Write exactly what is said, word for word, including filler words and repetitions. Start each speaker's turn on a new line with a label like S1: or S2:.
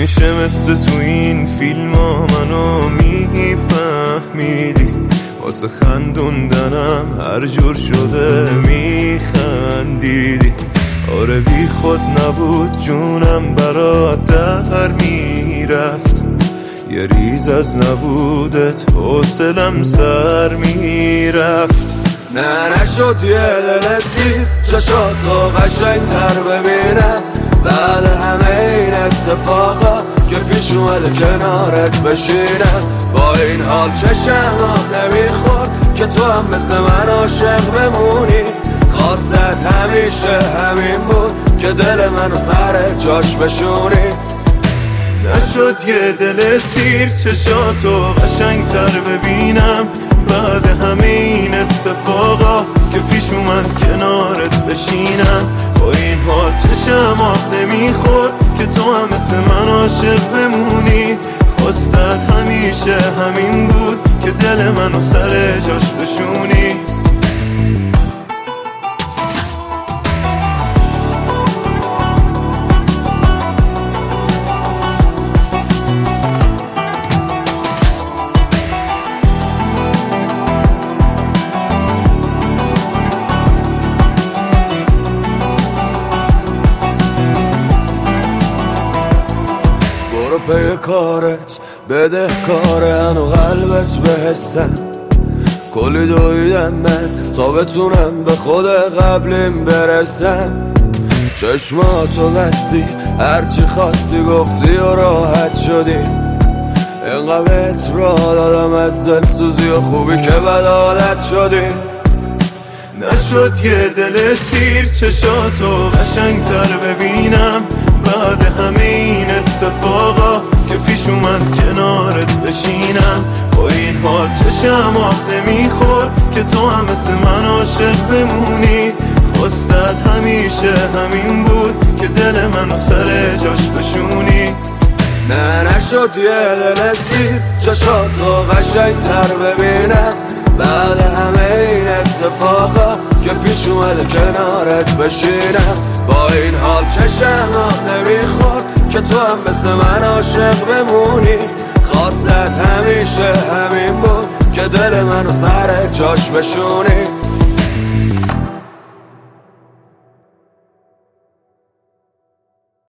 S1: همیشه مثل تو این فیلم ها منو میفهمیدی، واسه خندوندنم هر جور شده میخندیدی. آره بی خود نبود جونم برات در میرفت، یه ریز از نبودت حوصلم سر میرفت.
S2: نه نشد یه دل سیر چشاتو قشنگ تر ببینم بعد همه این اتفاقا که پیش اومده کنارت بشینم. با این حال چشمم نمیخورد که تو هم مثل من عاشق بمونی. خواستت همیشه همین بود که دل منو سر جاش بشونی.
S1: نشد یه دل سیر چشاتو قشنگ تر ببینم بعد همه این اتفاقا که پیش اومد کنارت بشینم. با این حال چشم آب نمیخورد که تو هم مثل من عاشق بمونی. خواستت همیشه همین بود که دل منو سر جاش بشونی.
S2: پی کارت بده کارن و قلبت به حسن کلی دویدم من تا بتونم به خود قبلیم برسم. چشماتو بستی هرچی خواستی گفتی و راحت شدی. اینقدر را دادم از دلسوزی و خوبی که بدالت شدی.
S1: نشد یه دل سیر چشاتو قشنگ تر ببینم بعد همه این اتفاقا که پیش اومد کنارت بشینم. با این حال چشم آب نمیخورد که تو هم مثل من عاشق بمونی. خواستت همیشه همین بود که دل منو سر جاش بشونی.
S2: نه نشد یه دل سیر چشاتو قشنگ تر ببینم بعد همه این اتفاقا که پیش اومده کنارت بشینم. با این حال چشم آب نمیخورد که تو هم مثل من عاشق بمونی. خواستت همیشه همین بود که دل منو سر جاش بشونی.